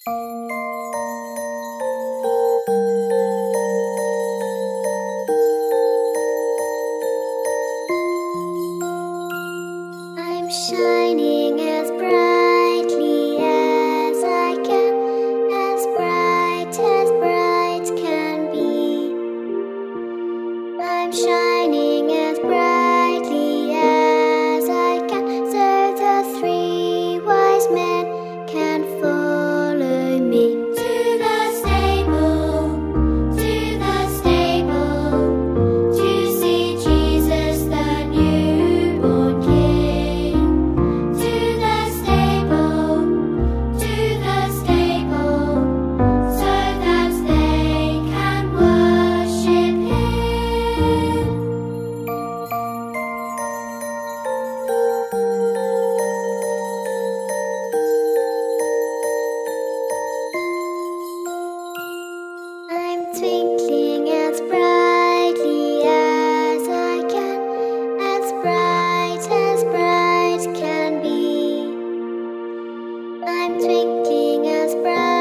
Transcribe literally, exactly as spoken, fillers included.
I'm shining as brightly as I can, as bright as bright can be. I'm shining as brightly as I can, so the three wise men can follow me. To the stable, to the stable, to see Jesus the newborn King. To the stable, to the stable, so that they can worship Him. I'm twinkling as brightly as I can, as bright as bright can be. I'm twinkling as bright